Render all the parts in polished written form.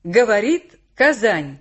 Говорит Казань.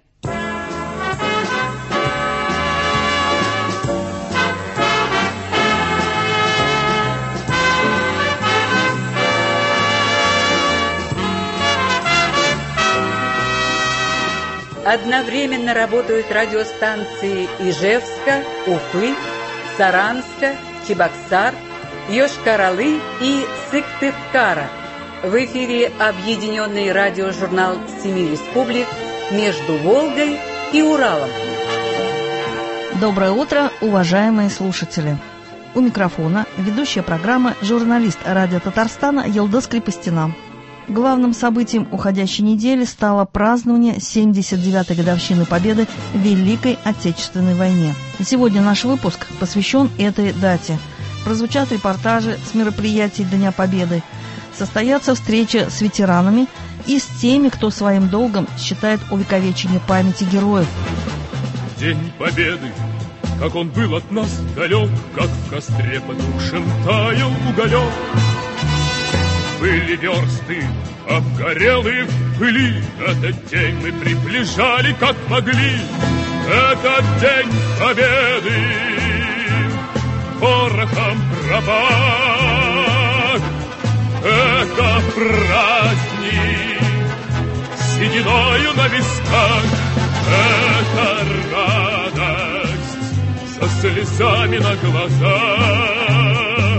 Одновременно работают радиостанции Ижевска, Уфы, Саранска, Чебоксар, Йошкар-Олы и Сыктывкара. В эфире объединенный радиожурнал «Семи республик» между Волгой и Уралом. Доброе утро, уважаемые слушатели! У микрофона ведущая программы журналист радио Татарстана Елдос Крепостина. Главным событием уходящей недели стало празднование 79-й годовщины Победы в Великой Отечественной войне. Сегодня наш выпуск посвящен этой дате. Прозвучат репортажи с мероприятий Дня Победы, состоятся встречи с ветеранами и с теми, кто своим долгом считает увековечение памяти героев. День Победы, как он был от нас далек, как в костре потушен таял уголек. Были версты, обгорелые в пыли, этот день мы приближали, как могли. Этот день Победы порохом пропах. Это праздник сединою на висках. Это радость со слезами на глазах.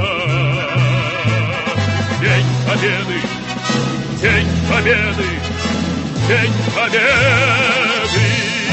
День Победы, День Победы, День Победы.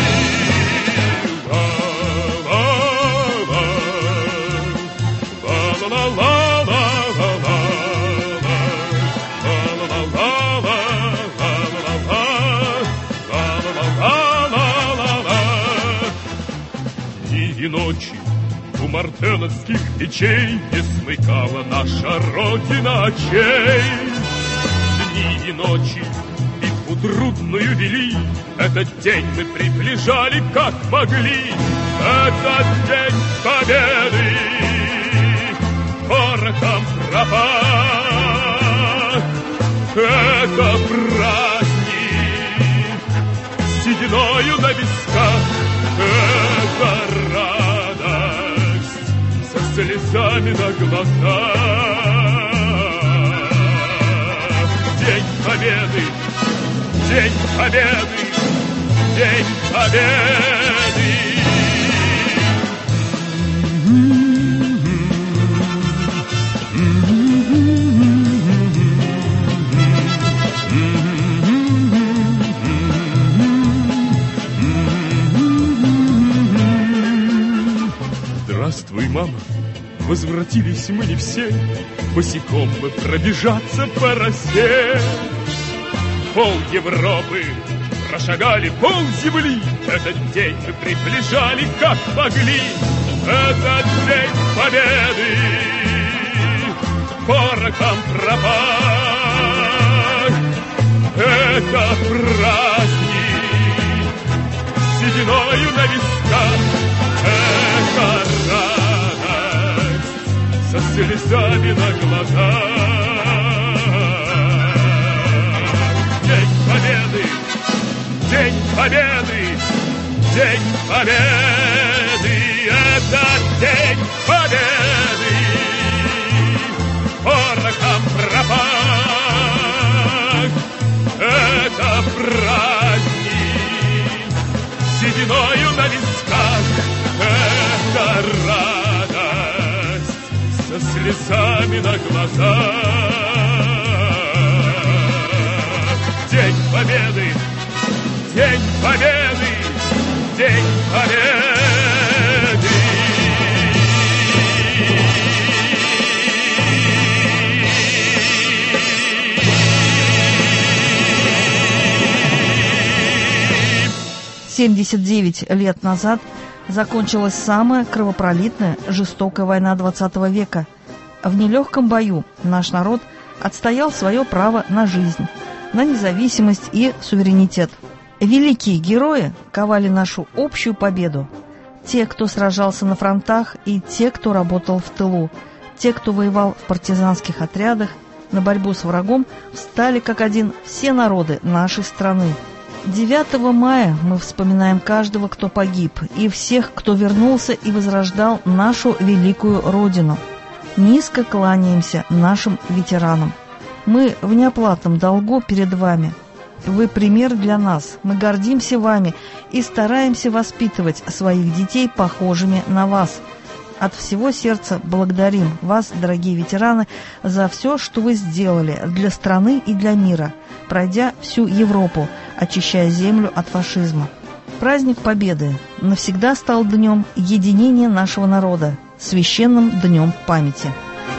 Дни и ночи у мартеновских печей не смыкала наша Родина очей. Дни и ночи битву трудную вели, этот день мы приближали, как могли. Этот день Победы порохом пропах. Это праздник сединою на висках. Это радость со слезами на глазах. День Победы, День Победы, День Победы. Здравствуй, мама, возвратились мы не все, босиком мы пробежаться по росе. Пол Европы прошагали, пол земли, этот день мы приближали, как могли. Этот день Победы порохом пропах. Это праздник сединою на висках. Это радость со слезами на глазах. День Победы, День Победы, День Победы. Это День Победы порохом пропах. Это праздник сединою на висках. Это радость со слезами на глазах. День Победы, День Победы, День Победы. 79 лет назад закончилась самая кровопролитная, жестокая война XX века. В нелегком бою наш народ отстоял свое право на жизнь, на независимость и суверенитет. Великие герои ковали нашу общую победу. Те, кто сражался на фронтах, и те, кто работал в тылу, те, кто воевал в партизанских отрядах, на борьбу с врагом встали как один все народы нашей страны. 9 мая мы вспоминаем каждого, кто погиб, и всех, кто вернулся и возрождал нашу великую Родину. Низко кланяемся нашим ветеранам. Мы в неоплатном долгу перед вами. Вы пример для нас. Мы гордимся вами и стараемся воспитывать своих детей похожими на вас. От всего сердца благодарим вас, дорогие ветераны, за все, что вы сделали для страны и для мира, пройдя всю Европу, очищая землю от фашизма. Праздник Победы навсегда стал днем единения нашего народа, священным днем памяти.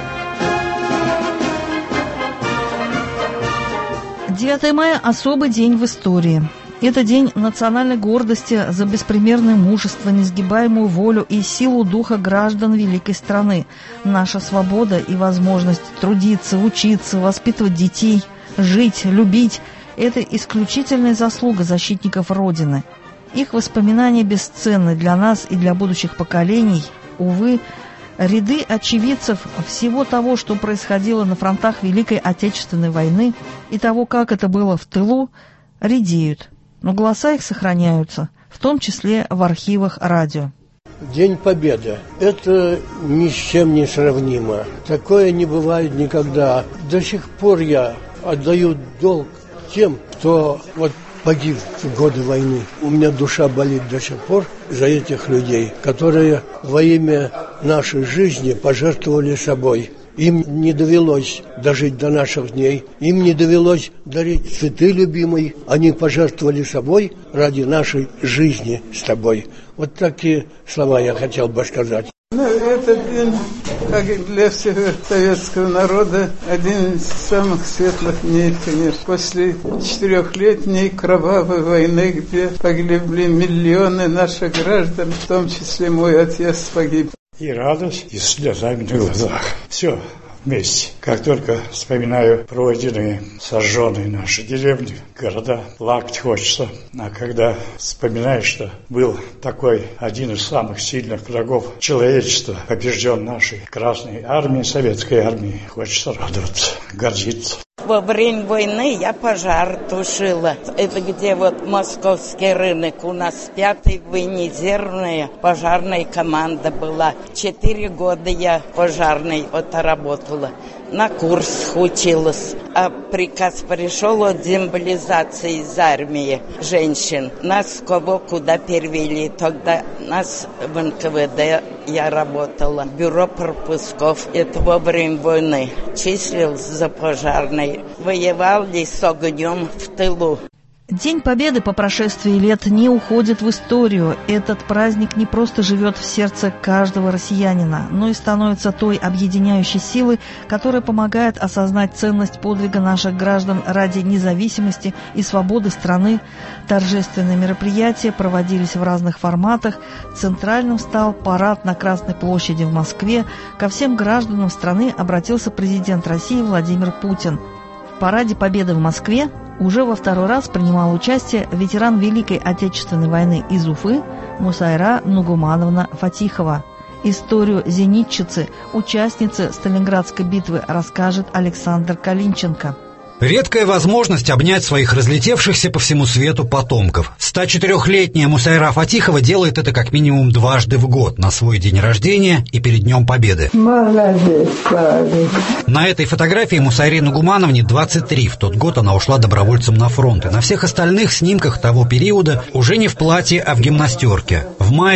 9 мая – особый день в истории. Это день национальной гордости за беспримерное мужество, несгибаемую волю и силу духа граждан великой страны. Наша свобода и возможность трудиться, учиться, воспитывать детей, жить, любить – это исключительная заслуга защитников Родины. Их воспоминания бесценны для нас и для будущих поколений. Увы, ряды очевидцев всего того, что происходило на фронтах Великой Отечественной войны и того, как это было в тылу, редеют. Но голоса их сохраняются, в том числе в архивах радио. День Победы – это ни с чем не сравнимо. Такое не бывает никогда. До сих пор я отдаю долг тем, кто погиб в годы войны. У меня душа болит до сих пор за этих людей, которые во имя нашей жизни пожертвовали собой. Им не довелось дожить до наших дней, им не довелось дарить цветы любимой, они пожертвовали собой ради нашей жизни с тобой. Вот такие слова я хотел бы сказать. Этот день, как и для всего советского народа, один из самых светлых дней, конечно. После 4-летней кровавой войны, где погибли миллионы наших граждан, в том числе мой отец погиб. И радость, и слезами на глазах. Все вместе. Как только вспоминаю пройденные, сожженные наши деревни, города, плакать хочется. А когда вспоминаешь, что был такой один из самых сильных врагов человечества, побежден нашей Красной Армией, Советской Армией, хочется радоваться, гордиться. Во время войны я пожар тушила. Это где Московский рынок. У нас 5-я военизированная пожарная команда была. 4 года я пожарной отработала. На курс училась. А приказ пришел о демобилизации из армии женщин. Нас куда перевели. Тогда нас в НКВД я работала. Бюро пропусков. Это во время войны. Числилась за пожарной. Воевали с огнем в тылу. День Победы по прошествии лет не уходит в историю. Этот праздник не просто живет в сердце каждого россиянина, но и становится той объединяющей силой, которая помогает осознать ценность подвига наших граждан ради независимости и свободы страны. Торжественные мероприятия проводились в разных форматах. Центральным стал парад на Красной площади в Москве. Ко всем гражданам страны обратился президент России Владимир Путин. В параде Победы в Москве уже во 2-й раз принимал участие ветеран Великой Отечественной войны из Уфы Мусайра Нугумановна Фатихова. Историю зенитчицы, участницы Сталинградской битвы, расскажет Александр Калинченко. Редкая возможность обнять своих разлетевшихся по всему свету потомков. 104-летняя Мусайра Фатихова делает это как минимум дважды в год, на свой день рождения и перед Днем Победы. Молодец, молодец. На этой фотографии Мусайре Нугумановне 23. В тот год она ушла добровольцем на фронт. И на всех остальных снимках того периода уже не в платье, а в гимнастерке. В мае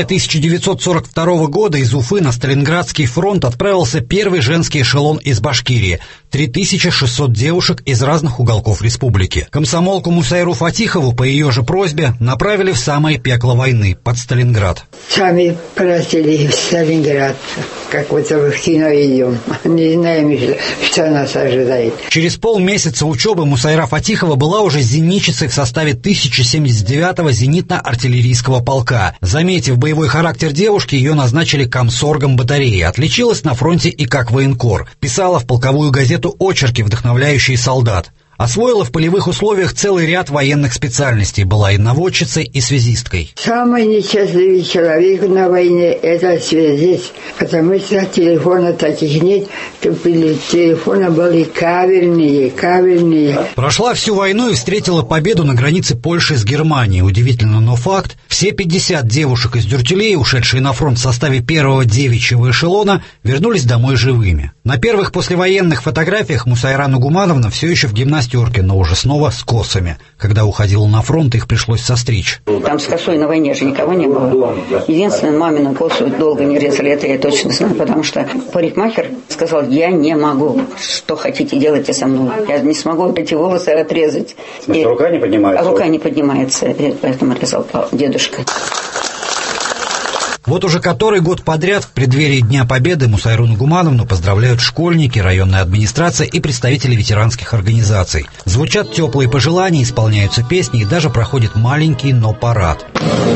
1942 года из Уфы на Сталинградский фронт отправился первый женский эшелон из Башкирии. 3600 девушек из разных уголков республики. Комсомолку Мусайру Фатихову по ее же просьбе направили в самое пекло войны, под Сталинград. Сами просили в Сталинград, как в кино идем. Не знаем, что нас ожидает. Через полмесяца учебы Мусайра Фатихова была уже зенитчицей в составе 1079-го зенитно-артиллерийского полка. Заметив боевой характер девушки, ее назначили комсоргом батареи. Отличилась на фронте и как военкор. Писала в полковую газету очерки, вдохновляющие солдат. Освоила в полевых условиях целый ряд военных специальностей, была и наводчицей, и связисткой. Самый несчастливый человек на войне – это связист, потому что телефона таких нет, телефоны были кабельные. Прошла всю войну и встретила победу на границе Польши с Германией. Удивительно, но факт – все 50 девушек из Дюртюлей, ушедшие на фронт в составе первого девичьего эшелона, вернулись домой живыми. На первых послевоенных фотографиях Мусайра Нугумановна все еще в гимнастерке, но уже снова с косами. Когда уходила на фронт, их пришлось состричь. Там с косой на войне же никого не было. Единственное, мамину косу долго не резали, это я точно знаю, потому что парикмахер сказал: я не могу, что хотите делайте со мной, я не смогу эти волосы отрезать. И рука не поднимается? Рука не поднимается, поэтому резал дедушка. Вот уже который год подряд в преддверии Дня Победы Мусайру Нугумановну поздравляют школьники, районная администрация и представители ветеранских организаций. Звучат теплые пожелания, исполняются песни и даже проходит маленький, но парад.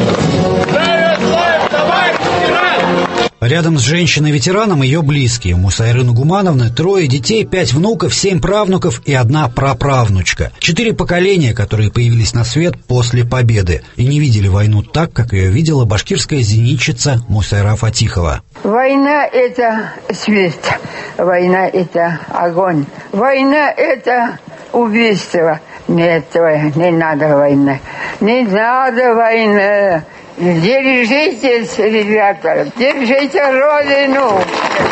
Рядом с женщиной-ветераном ее близкие. У Мусайры Нугумановны 3 детей, 5 внуков, 7 правнуков и 1 праправнучка. 4 поколения, которые появились на свет после победы и не видели войну так, как ее видела башкирская зенитчица Мусайра Фатихова. Война – это свет, война – это огонь, война – это убийство. Нет, не надо войны, не надо войны. Держитесь, ребята, держите Родину!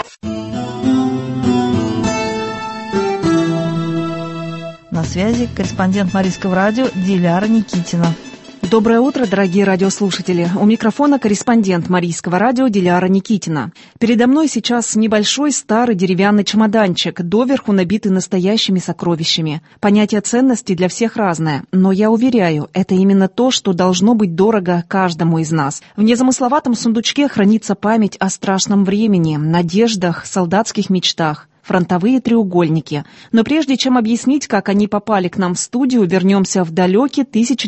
На связи корреспондент Марийского радио Диляра Никитина. Доброе утро, дорогие радиослушатели. У микрофона корреспондент Марийского радио Диляра Никитина. Передо мной сейчас небольшой старый деревянный чемоданчик, доверху набитый настоящими сокровищами. Понятие ценности для всех разное, но я уверяю, это именно то, что должно быть дорого каждому из нас. В незамысловатом сундучке хранится память о страшном времени, надеждах, солдатских мечтах. Фронтовые треугольники. Но прежде чем объяснить, как они попали к нам в студию, вернемся в далекий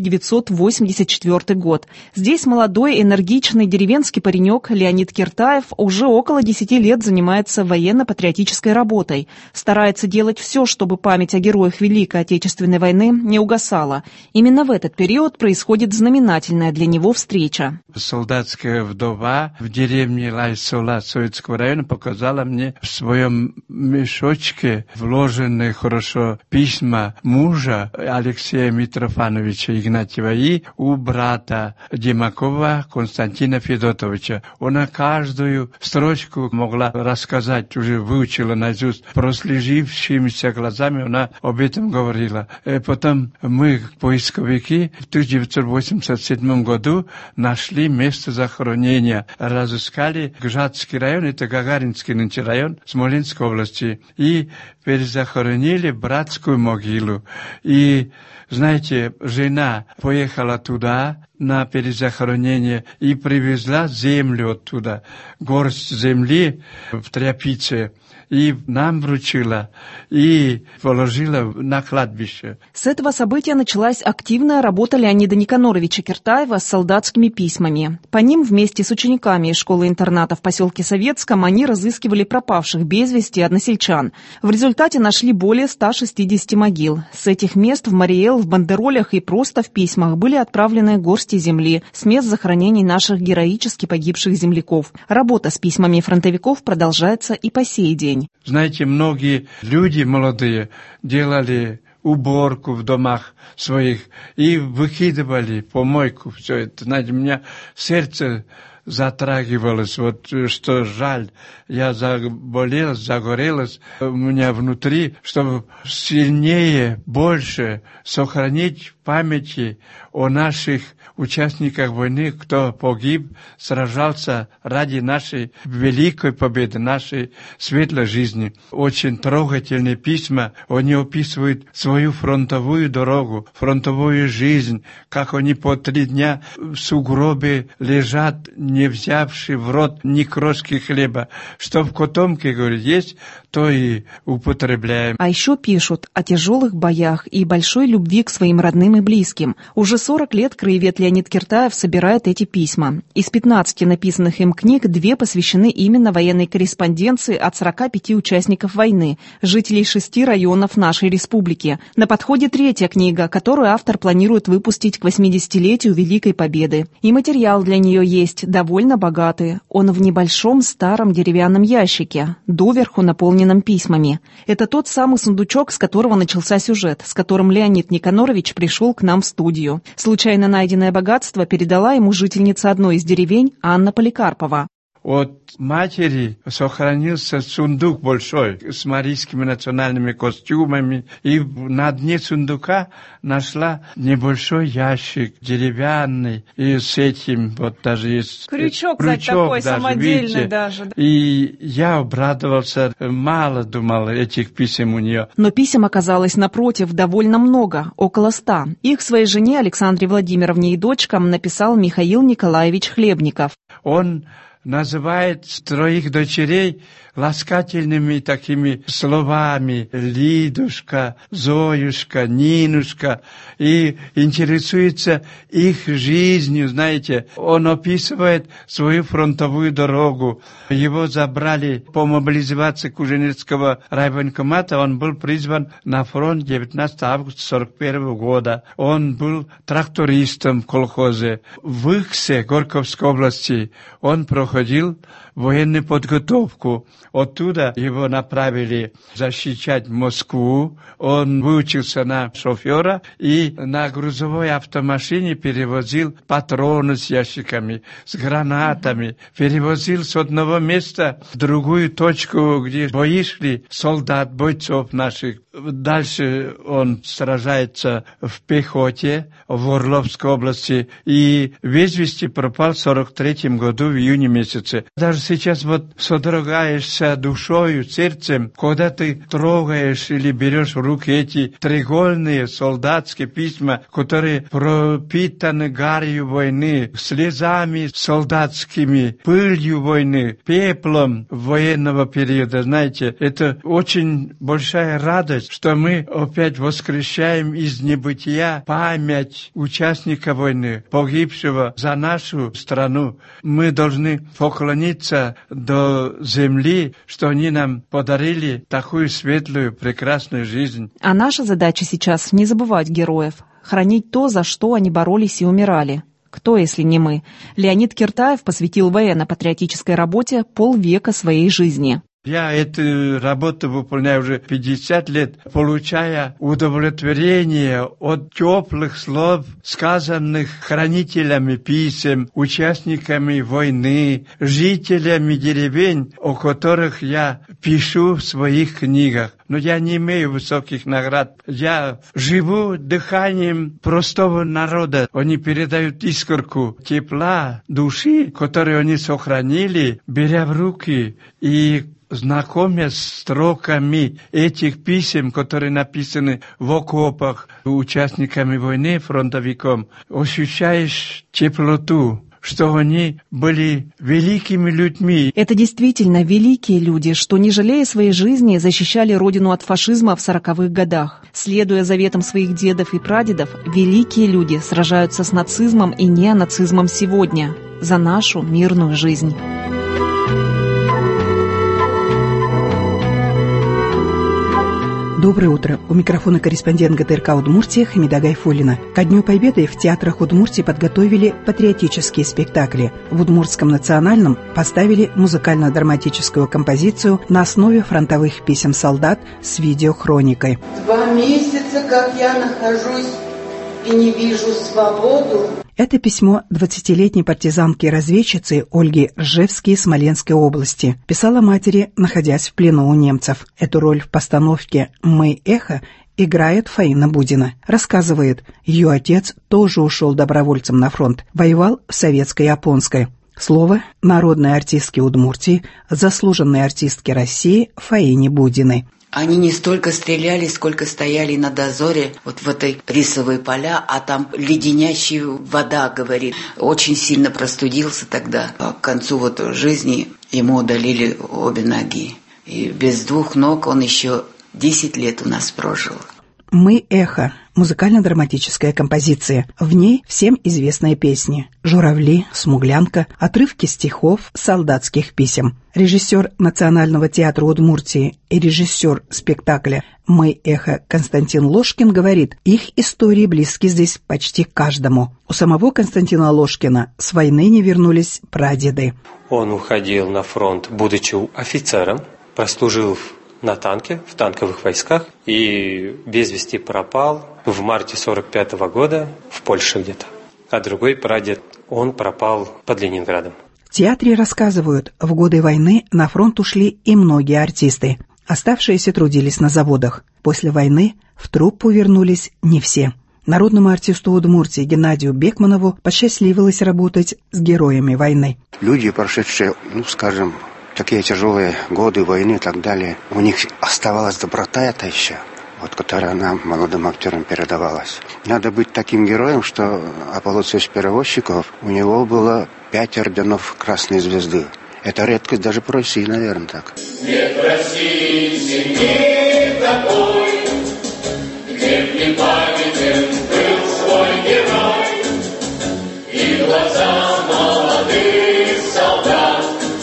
1984 год. Здесь молодой, энергичный деревенский паренек Леонид Киртаев уже около 10 лет занимается военно-патриотической работой. Старается делать все, чтобы память о героях Великой Отечественной войны не угасала. Именно в этот период происходит знаменательная для него встреча. Солдатская вдова в деревне Лайсола Советского района показала мне в своем мешочке вложены хорошо письма мужа Алексея Митрофановича Игнатьева и у брата Демакова Константина Федотовича. Она каждую строчку могла рассказать, уже выучила наизусть. Прослезившимися глазами она об этом говорила. Потом мы, поисковики, в 1987 году нашли место захоронения. Разыскали Гжатский район, это Гагаринский нынче район Смоленской области. И перезахоронили братскую могилу. И, знаете, жена поехала туда на перезахоронение и привезла землю оттуда, горсть земли в тряпице, и нам вручила, и положила на кладбище. С этого события началась активная работа Леонида Никаноровича Киртаева с солдатскими письмами. По ним вместе с учениками из школы-интерната в поселке Советском они разыскивали пропавших без вести односельчан. В результате нашли более 160 могил. С этих мест в Мариэл, в бандеролях и просто в письмах были отправлены горсти земли с мест захоронений наших героически погибших земляков. Работа с письмами фронтовиков продолжается и по сей день. Знаете, многие люди молодые делали уборку в домах своих и выкидывали помойку. Все это, знаете, у меня сердце затрагивалось, вот что жаль, я заболел, загорелась у меня внутри, чтобы сильнее, больше сохранить в памяти о наших участниках войны, кто погиб, сражался ради нашей великой победы, нашей светлой жизни. Очень трогательные письма, они описывают свою фронтовую дорогу, фронтовую жизнь, как они по 3 дня в сугробе лежат, не взявший в рот ни крошки хлеба. Что в котомке, говорит, есть, то и употребляем. А еще пишут о тяжелых боях и большой любви к своим родным и близким. Уже 40 лет краевед Леонид Киртаев собирает эти письма. Из 15 написанных им книг 2 посвящены именно военной корреспонденции от 45 участников войны, жителей 6 районов нашей республики. На подходе 3-я книга, которую автор планирует выпустить к 80-летию Великой Победы. И материал для нее есть довольно богатый. Он в небольшом старом деревянном ящике, доверху наполненном письмами. Это тот самый сундучок, с которого начался сюжет, с которым Леонид Никонорович пришел к нам в студию. Случайно найденное богатство передала ему жительница одной из деревень Анна Поликарпова. От матери сохранился сундук большой с марийскими национальными костюмами, и на дне сундука нашла небольшой ящик деревянный, и с этим вот даже есть крючок такой, даже, самодельный, видите? Даже. И я обрадовался, мало думал этих писем у нее. Но писем оказалось, напротив, довольно много, около 100. Их своей жене Александре Владимировне и дочкам написал Михаил Николаевич Хлебников. Он называет 3 дочерей ласкательными такими словами: Лидушка, Зоюшка, Нинушка, и интересуется их жизнью, знаете. Он описывает свою фронтовую дорогу. Его забрали по мобилизации Куженецкого райвоенкомата, он был призван на фронт 19 августа 1941 года. Он был трактористом в колхозе. В Ихсе, Горьковской области, он проходил военную подготовку. Оттуда его направили защищать Москву. Он выучился на шофера и на грузовой автомашине перевозил патроны с ящиками, с гранатами. Перевозил с одного места в другую точку, где бои шли, солдат, бойцов наших. Дальше он сражается в пехоте в Орловской области и без вести пропал в 1943 году в июне месяце. Даже сейчас вот содрогаешься душою, сердцем, когда ты трогаешь или берешь в руки эти треугольные солдатские письма, которые пропитаны гарью войны, слезами солдатскими, пылью войны, пеплом военного периода. Знаете, это очень большая радость, что мы опять воскрешаем из небытия память участника войны, погибшего за нашу страну. Мы должны поклониться до земли, что они нам подарили такую светлую, прекрасную жизнь. А наша задача сейчас не забывать героев, хранить то, за что они боролись и умирали. Кто, если не мы? Леонид Киртаев посвятил военно-патриотической работе полвека своей жизни. Я эту работу выполняю уже 50 лет, получая удовлетворение от теплых слов, сказанных хранителями писем, участниками войны, жителями деревень, о которых я пишу в своих книгах. Но я не имею высоких наград. Я живу дыханием простого народа. Они передают искорку тепла души, которую они сохранили, беря в руки и знакомясь с строками этих писем, которые написаны в окопах участниками войны, фронтовиком, ощущаешь теплоту, что они были великими людьми. Это действительно великие люди, что, не жалея своей жизни, защищали родину от фашизма в 40-х годах. Следуя заветам своих дедов и прадедов, великие люди сражаются с нацизмом и неонацизмом сегодня за нашу мирную жизнь. Доброе утро. У микрофона корреспондент ГТРК Удмуртии Хамида Гайфуллина. Ко Дню Победы в театрах Удмуртии подготовили патриотические спектакли. В Удмуртском национальном поставили музыкально-драматическую композицию на основе фронтовых писем солдат с видеохроникой. 2 месяца, как я нахожусь и не вижу свободу. Это письмо 20-летней партизанки-разведчицы Ольги Ржевски из Смоленской области. Писала матери, находясь в плену у немцев. Эту роль в постановке «Мы эхо» играет Фаина Будина. Рассказывает, ее отец тоже ушел добровольцем на фронт, воевал в советской Японской. Слово народной артистки Удмуртии, заслуженной артистки России Фаине Будиной. Они не столько стреляли, сколько стояли на дозоре вот в этой рисовой поля, а там леденящая вода, говорит. Очень сильно простудился тогда. А к концу вот жизни ему удалили обе ноги. И без двух ног он еще 10 лет у нас прожил. «Мы – эхо» – музыкально-драматическая композиция. В ней всем известные песни «Журавли», «Смуглянка», отрывки стихов, солдатских писем. Режиссер Национального театра Удмуртии и режиссер спектакля «Мы – эхо» Константин Ложкин говорит, их истории близки здесь почти каждому. У самого Константина Ложкина с войны не вернулись прадеды. Он уходил на фронт, будучи офицером, прослужил на танке, в танковых войсках, и без вести пропал в марте 1945 года в Польше где-то. А другой прадед, он пропал под Ленинградом. В театре рассказывают, в годы войны на фронт ушли и многие артисты. Оставшиеся трудились на заводах. После войны в труппу вернулись не все. Народному артисту Удмуртии Геннадию Бекманову посчастливилось работать с героями войны. Люди, прошедшие, скажем, такие тяжелые годы войны и так далее, у них оставалась доброта эта еще, которая нам, молодым актерам, передавалась. Надо быть таким героем, что Аполлоциус Перевозчиков, у него было 5 орденов Красной Звезды. Это редкость даже по России, наверное, так. Нет в России земли такой, где в непамятен был свой герой, и глаза молодых солдат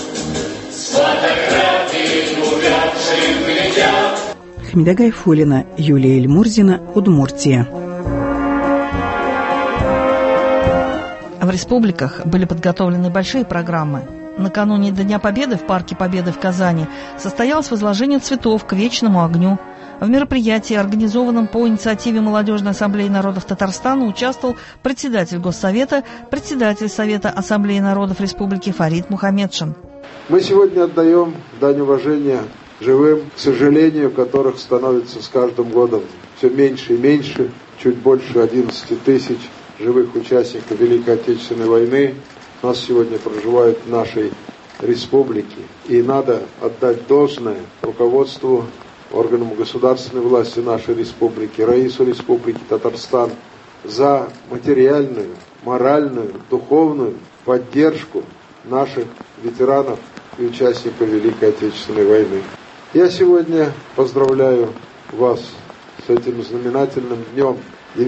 фотографии увядших глядят. Хамида Гайфуллина, Юлия Эльмурзина, Удмуртия. В республиках были подготовлены большие программы. Накануне Дня Победы в Парке Победы в Казани состоялось возложение цветов к вечному огню. В мероприятии, организованном по инициативе Молодежной ассамблеи народов Татарстана, участвовал председатель Госсовета, председатель Совета Ассамблеи народов Республики Фарид Мухамедшин. Мы сегодня отдаем дань уважения живым, к сожалению, которых становится с каждым годом все меньше и меньше, чуть больше 11 тысяч живых участников Великой Отечественной войны у нас сегодня проживают в нашей республике. И надо отдать должное руководству, органам государственной власти нашей республики, Раису Республики Татарстан за материальную, моральную, духовную поддержку наших ветеранов и участников Великой Отечественной войны. Я сегодня поздравляю вас с этим знаменательным днем.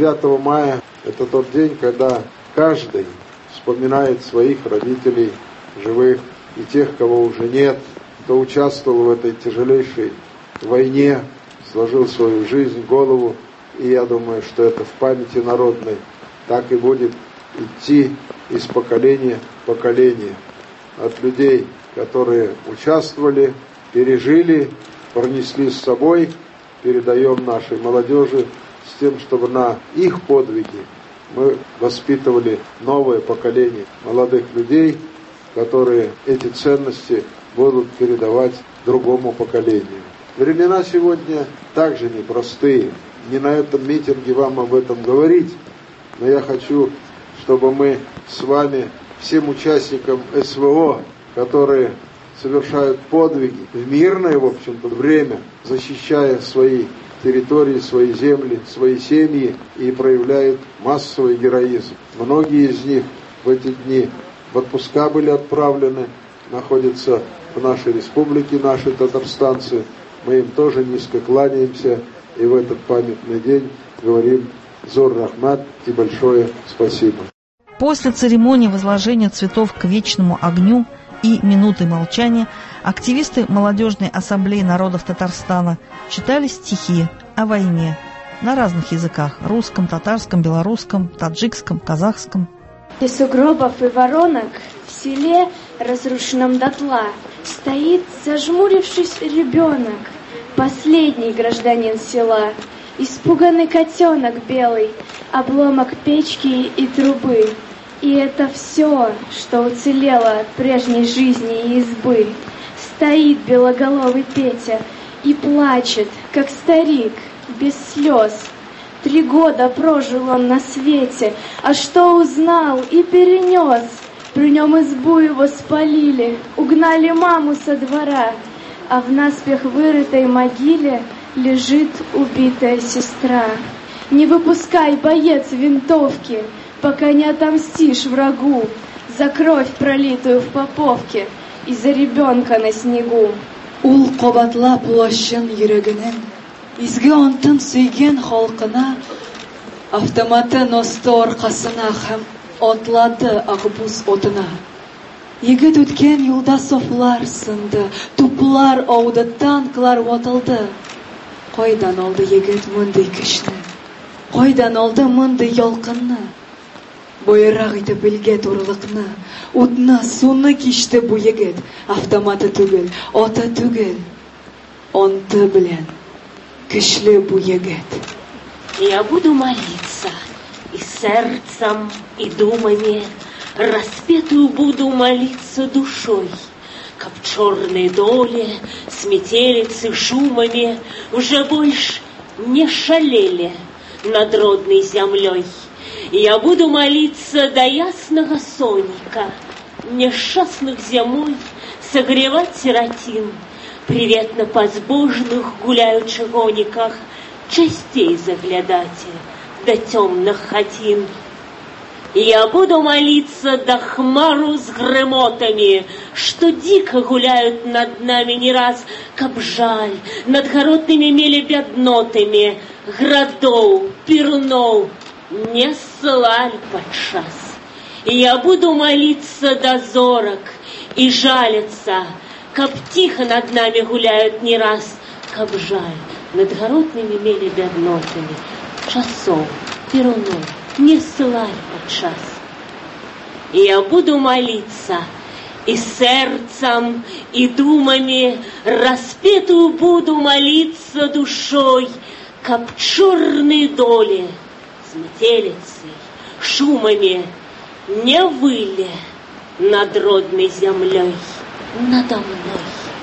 9 мая – это тот день, когда каждый вспоминает своих родителей живых и тех, кого уже нет, кто участвовал в этой тяжелейшей войне, сложил свою жизнь, голову. И я думаю, что это в памяти народной так и будет идти из поколения в поколение. От людей, которые участвовали, пережили, пронесли с собой, передаем нашей молодежи с тем, чтобы на их подвиги мы воспитывали новое поколение молодых людей, которые эти ценности будут передавать другому поколению. Времена сегодня также непростые. Не на этом митинге вам об этом говорить, но я хочу, чтобы мы с вами, всем участникам СВО, которые совершают подвиги в мирное, в общем-то, время, защищая свои территории, свои земли, свои семьи и проявляют массовый героизм. Многие из них в эти дни в отпуска были отправлены, находятся в нашей республике, наши татарстанцы. Мы им тоже низко кланяемся и в этот памятный день говорим «Зор Рахмат» и большое спасибо. После церемонии возложения цветов к вечному огню и минуты молчания активисты Молодежной ассамблеи народов Татарстана читали стихи о войне на разных языках – русском, татарском, белорусском, таджикском, казахском. Из сугробов и воронок в селе, разрушенном дотла, стоит, зажмурившись, ребенок, последний гражданин села, испуганный котенок белый, обломок печки и трубы. И это все, что уцелело от прежней жизни и избы. Стоит белоголовый Петя и плачет, как старик, без слез. 3 года прожил он на свете, а что узнал и перенес. При нем избу его спалили, угнали маму со двора, а в наспех вырытой могиле лежит убитая сестра. Не выпускай, боец, винтовки, пока не отомстишь врагу за кровь, пролитую в Поповке, и за ребенка на снегу. Ул кабатлап лашын йөрәгенең, изге антын сөйгән халкына, автоматын осты аркасына һәм атлады акбуз отына. Егет үткән юлда софлар сынды, туплар ауды, танклар ватылды. Кайдан алды егет мондый көчне? Кайдан алды мондый ялкынны? Бойрак итеп белгән урлыкны, утны, суны кичте бу егет, автоматы түгел, аты түгел, анты белән көчле бу егет. Я буду молиться и сердцем, и думами, распетую буду молиться душой, как в черной доле с метелицы шумами уже больше не шалели над родной землей. Я буду молиться до ясного соника, несчастных зимой согревать сиротин, привет на позбожных гуляючих гониках, частей заглядати до темных хатин. Я буду молиться до хмару с гремотами, что дико гуляют над нами не раз, каб жаль над городными мелебяднотами, градов, пирнов не ссылали подчас. Я буду молиться до зорок и жалиться, каб тихо над нами гуляют не раз, каб жаль над городными мелебяднотами, часов, пирнов не ссылай подчас. Я буду молиться и сердцем, и думами, распетую буду молиться душой, каб черной доле с метелицей, шумами не выли над родной землей надо мной.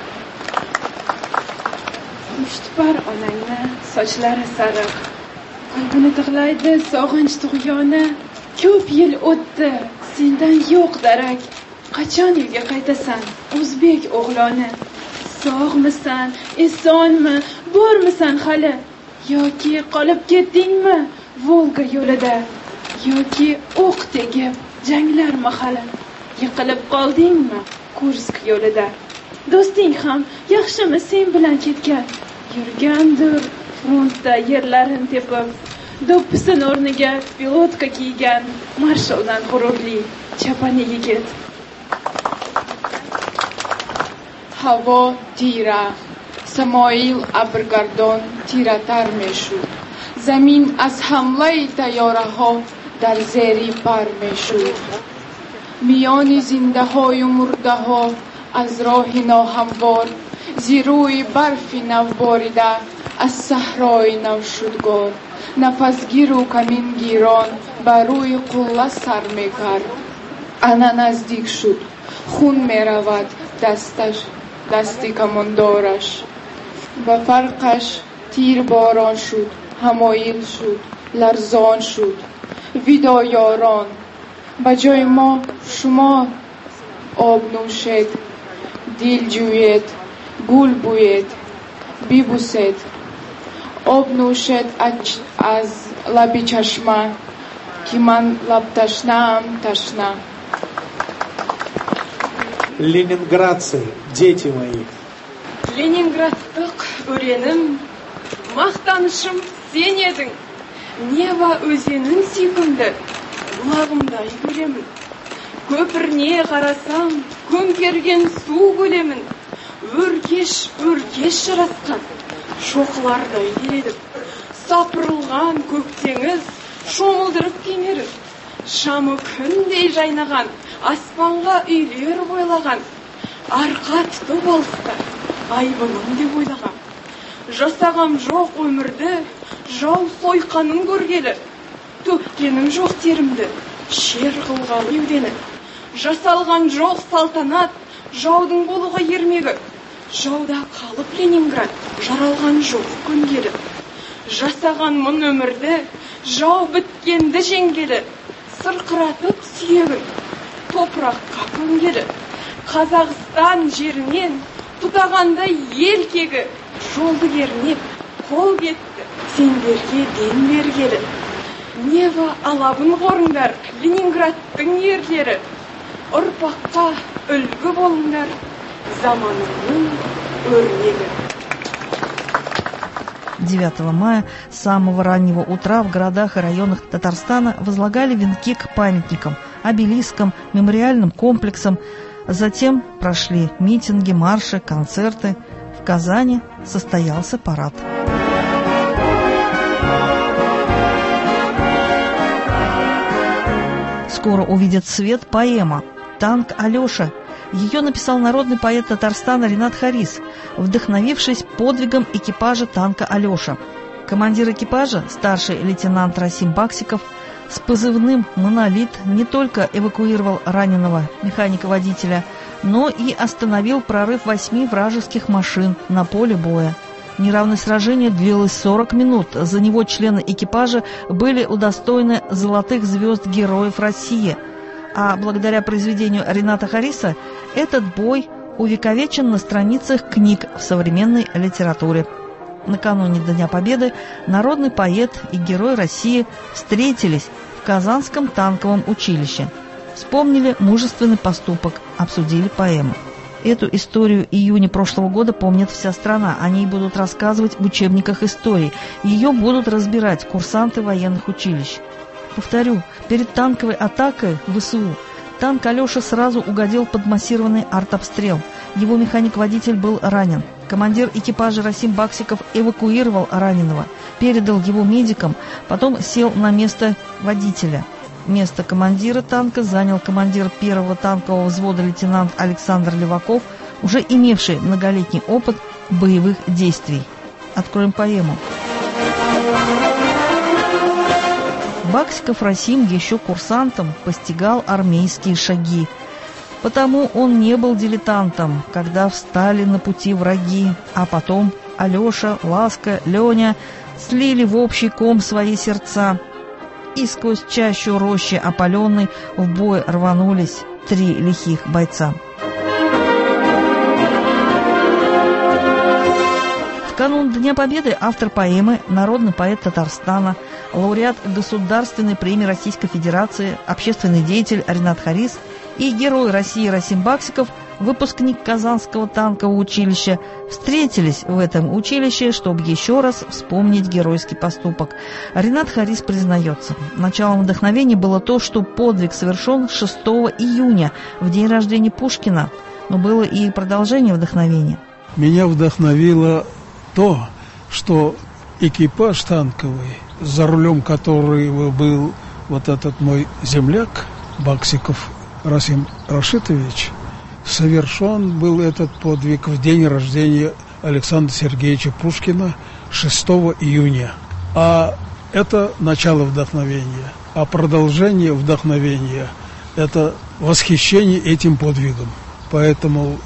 Mushtipar onangni sochlari sariq, qalbini tig'laydi sog'inch tug'yoni. Ko'p yil o'tdi, sendan yo'q darak. Qachon uyga qaytasan, o'zbek o'g'loni? Sog'misan, esonmi, bormisan hali? Yoki qolib ketdingmi Volga yo'lida? Yoki o'q tegib janglar mahali? Yiqilib qoldingmi Kursk yo'lida? Do'sting ham yaxshimi sen bilan ketgan? Yurgandir frontda yerlarin tepib, do'ppisin o'rniga pilotka kiygan marshaldan g'ururli chapani yigit. Havo tira, Samoil abrgardon tiratar meshud. Zamin az hamlai tayoraho dar zeri par meshud. Miyoni zindahoyu murdaho az rohi nohamvor, ziruyi barfi navborida az sahroyi navshudgor. Nafasgiru kamingiron baruyi qulla sar mekar. Ana nazdik shud, khun meravad dastash, dasti kamondorash. Ba farqash tir boron shud, hamoil shud, larzon shud. Vido yoron, ba joy ma shuma ob nushed, dil juyed, gul buyed, bibused. Ob nushed az labi chashma, ki man lab tashnam tashna. Ленинградцы, дети мои. Ленинградтық өренім, мақтанышым сен едің. Нева өзенің сүйкімді, бұлағымдай көремін. Көпірне қарасам, көмкерген су көлемін. Өркеш жарасқан, шоқылардай еледім. Сапырылған көк теңіз, шомылдырып кемеріп. Шамы күндей жайнаған, аспанға үйлер бойлаған. Арқа тұтып алыста, айбымын деп ойлаған. Жасағам жоқ өмірді, жау сойқанын көргелі. Төккенім жоқ терімді, шер қылған еудені. Жасалған жоқ салтанат, жаудың болуға ермегі. Жауда қалып Ленинград, жаралған жоқ көнгелі. Жасаған мұн өмірді, жау біткенді жеңгелі. Сырқыратып сүйегін, топыраққа көнгелі. Қазақстан жерінен Тұтағанда ел кегі, жолды кернеп, қол кетті, сендерге ден бергелі. Нева алабын қорыңдар, Ленинградтың ерлері. Ұрпаққа үлгі болыңдар, заманының өрнегі. 9 мая с самого раннего утра в городах и районах Татарстана возлагали венки к памятникам, обелискам, мемориальным комплексам. Затем прошли митинги, марши, концерты. В Казани состоялся парад. Скоро увидит свет поэма «Танк Алеша». Ее написал народный поэт Татарстана Ринат Харис, вдохновившись подвигом экипажа танка «Алеша». Командир экипажа, старший лейтенант Расим Баксиков, с позывным «Монолит» не только эвакуировал раненого механика-водителя, но и остановил прорыв 8 вражеских машин на поле боя. Неравное сражение длилось 40 минут. За него члены экипажа были удостоены золотых звезд Героев России. А благодаря произведению Рината Хариса этот бой увековечен на страницах книг в современной литературе. Накануне Дня Победы народный поэт и герой России встретились в Казанском танковом училище. Вспомнили мужественный поступок, обсудили поэму. Эту историю июня прошлого года помнит вся страна. О ней будут рассказывать в учебниках истории. Ее будут разбирать курсанты военных училищ. Повторю, перед танковой атакой ВСУ танк Алеша сразу угодил под массированный артобстрел. Его механик-водитель был ранен. Командир экипажа Расим Баксиков эвакуировал раненого, передал его медикам, потом сел на место водителя. Место командира танка занял командир 1-го танкового взвода лейтенант Александр Леваков, уже имевший многолетний опыт боевых действий. Откроем поэму. Баксиков Расим еще курсантом постигал армейские шаги. Потому он не был дилетантом, когда встали на пути враги, а потом Алеша, Ласка, Леня слили в общий ком свои сердца. И сквозь чащу рощи опаленной в бой рванулись 3 лихих бойца. В канун Дня Победы автор поэмы, народный поэт Татарстана, лауреат Государственной премии Российской Федерации, общественный деятель Ринат Харис и герой России Расим Баксиков, выпускник Казанского танкового училища, встретились в этом училище, чтобы еще раз вспомнить геройский поступок. Ринат Харис признается, началом вдохновения было то, что подвиг совершен 6 июня, в день рождения Пушкина, но было и продолжение вдохновения. Меня вдохновило то, что экипаж танковый, за рулем которого был вот этот мой земляк Баксиков Расим Рашитович, совершен был этот подвиг в день рождения Александра Сергеевича Пушкина 6 июня. А это начало вдохновения. А продолжение вдохновения – это восхищение этим подвигом. Поэтому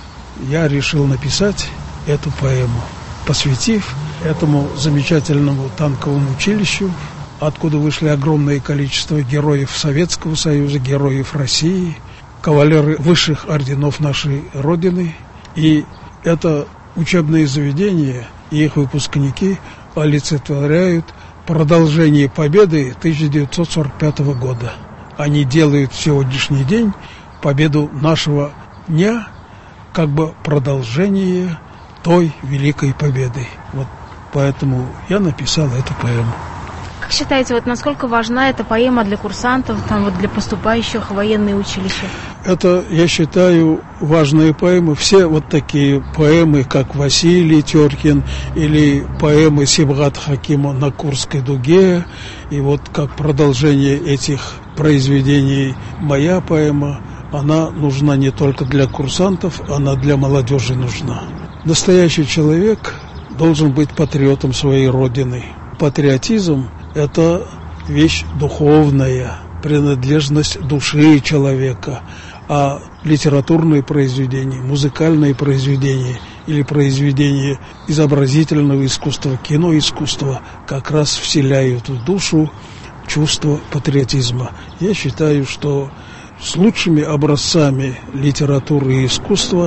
я решил написать эту поэму, посвятив этому замечательному танковому училищу, откуда вышли огромное количество героев Советского Союза, героев России, кавалеры высших орденов нашей Родины. И это учебные заведения и их выпускники олицетворяют продолжение победы 1945 года. Они делают в сегодняшний день победу нашего дня как бы продолжение той великой победы. Вот поэтому я написал эту поэму. Как считаете, вот насколько важна эта поэма для курсантов, там, вот для поступающих в военные училища? Это, я считаю, важные поэмы. Все вот такие поэмы, как Василий Теркин или поэмы Сибгат Хакима «На Курской дуге». И вот как продолжение этих произведений моя поэма, она нужна не только для курсантов, она для молодежи нужна. Настоящий человек должен быть патриотом своей родины. Патриотизм – это вещь духовная, принадлежность души человека. А литературные произведения, музыкальные произведения или произведения изобразительного искусства, киноискусства как раз вселяют в душу чувство патриотизма. Я считаю, что с лучшими образцами литературы и искусства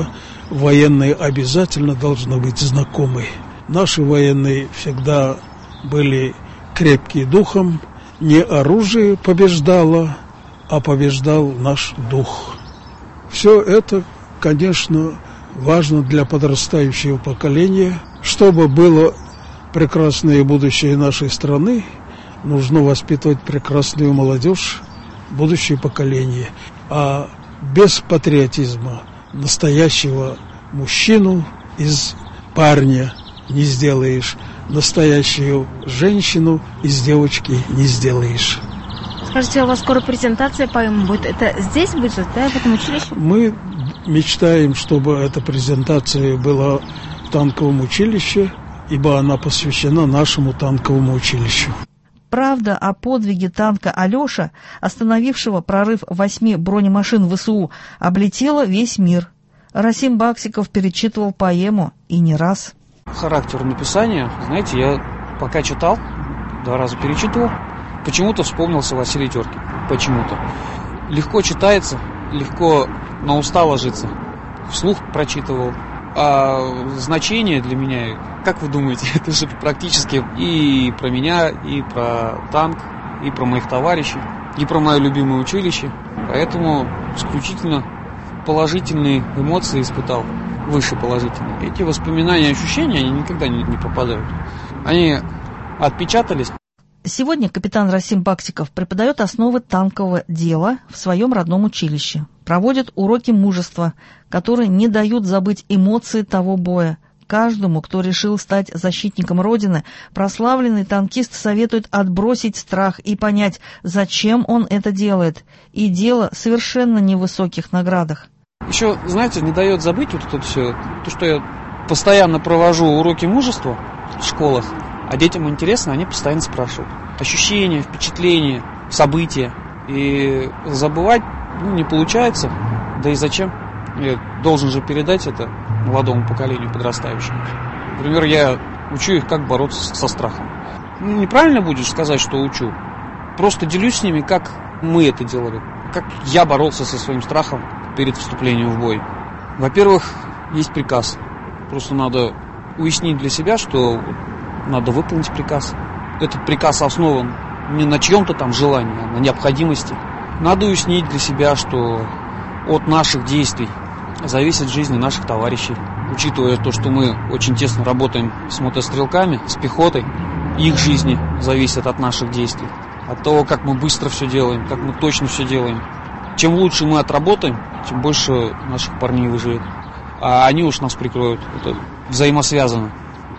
военные обязательно должны быть знакомы. Наши военные всегда были крепкие духом. Не оружие побеждало, а побеждал наш дух. Все это, конечно, важно для подрастающего поколения. Чтобы было прекрасное будущее нашей страны, нужно воспитывать прекрасную молодежь, будущее поколение. А без патриотизма настоящего мужчину из парня не сделаешь, настоящую женщину из девочки не сделаешь. Скажите, у вас скоро презентация поэмы будет. Это здесь будет, да, в этом училище? Мы мечтаем, чтобы эта презентация была в танковом училище, ибо она посвящена нашему танковому училищу. Правда о подвиге танка «Алеша», остановившего прорыв 8 бронемашин ВСУ, облетела весь мир. Расим Баксиков перечитывал поэму и не раз. Характер написания, знаете, я пока читал, 2 раза перечитывал, почему-то вспомнился Василий Теркин. Почему-то. Легко читается, легко на уста ложится. Вслух прочитывал. А значение для меня, как вы думаете, это же практически и про меня, и про танк, и про моих товарищей, и про мое любимое училище. Поэтому исключительно положительные эмоции испытал, выше положительные. Эти воспоминания, ощущения, они никогда не пропадают. Они отпечатались. Сегодня капитан Расим Баксиков преподает основы танкового дела в своем родном училище. Проводит уроки мужества, которые не дают забыть эмоции того боя. Каждому, кто решил стать защитником Родины, прославленный танкист советует отбросить страх и понять, зачем он это делает. И дело совершенно не в высоких наградах. Еще, знаете, не дает забыть вот это все, то, что я постоянно провожу уроки мужества в школах, а детям интересно, они постоянно спрашивают. Ощущения, впечатления, события. И забывать не получается. Да и зачем? Я должен же передать это молодому поколению, подрастающему. Например, я учу их, как бороться со страхом. Неправильно будет сказать, что учу. Просто делюсь с ними, как мы это делали. Как я боролся со своим страхом перед вступлением в бой. Во-первых, есть приказ. Просто надо уяснить для себя, что надо выполнить приказ. Этот приказ основан не на чьем-то там желании, а на необходимости. Надо уяснить для себя, что от наших действий зависит жизнь наших товарищей. Учитывая то, что мы очень тесно работаем с мотострелками, с пехотой, их жизни зависят от наших действий. От того, как мы быстро все делаем, как мы точно все делаем. Чем лучше мы отработаем, тем больше наших парней выживет. А они уж нас прикроют. Это взаимосвязано.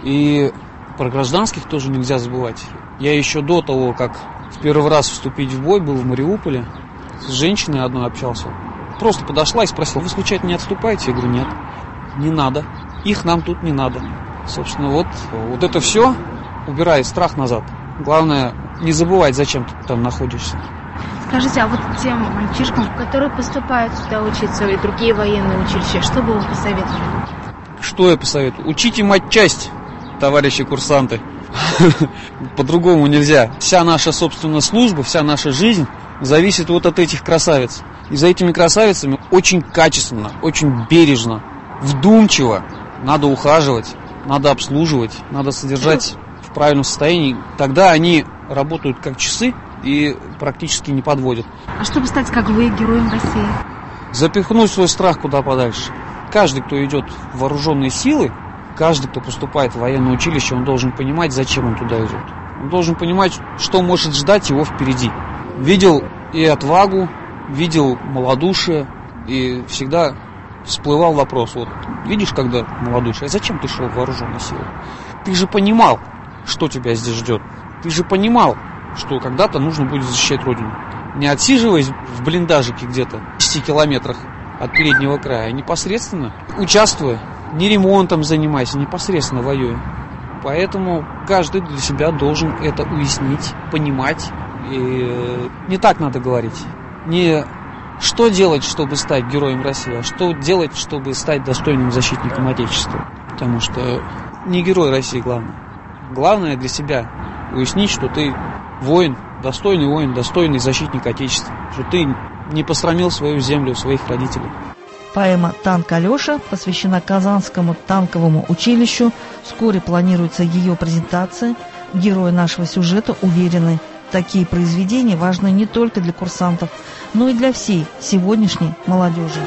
И про гражданских тоже нельзя забывать. Я еще до того, как в первый раз вступить в бой, был в Мариуполе. С женщиной одной общался. Просто подошла и спросила: вы случайно не отступаете? Я говорю: нет, не надо. Их нам тут не надо. Собственно, вот это все убирает страх назад. Главное, не забывать, зачем ты там находишься. Скажите, а вот тем мальчишкам, которые поступают сюда учиться, или другие военные училища, что бы вы посоветовали? Что я посоветую? Учите матчасть, товарищи курсанты. По-другому нельзя. Вся наша, собственно, служба, вся наша жизнь зависит вот от этих красавиц. И за этими красавицами очень качественно, очень бережно, вдумчиво надо ухаживать, надо обслуживать, надо содержать в правильном состоянии. Тогда они работают как часы и практически не подводят. А чтобы стать, как вы, героем России? Запихнуть свой страх куда подальше. Каждый, кто идет в вооруженные силы, каждый, кто поступает в военное училище, он должен понимать, зачем он туда идет. Он должен понимать, что может ждать его впереди. Видел и отвагу, видел малодушие, и всегда всплывал вопрос: вот видишь, когда малодушие, а зачем ты шел в вооруженные силы? Ты же понимал, что тебя здесь ждет. Ты же понимал, что когда-то нужно будет защищать Родину. Не отсиживаясь в блиндажике где-то в 10 километрах от переднего края, а непосредственно участвуя, не ремонтом занимаясь, непосредственно воюя. Поэтому каждый для себя должен это уяснить, понимать. И не так надо говорить. Не что делать, чтобы стать героем России, а что делать, чтобы стать достойным защитником Отечества. Потому что не герой России главное. Главное для себя уяснить, что ты воин, достойный защитник Отечества. Что ты не посрамил свою землю, своих родителей. Поэма «Танк Алеша» посвящена Казанскому танковому училищу. Вскоре планируется ее презентация. Герои нашего сюжета уверены, такие произведения важны не только для курсантов, но и для всей сегодняшней молодежи.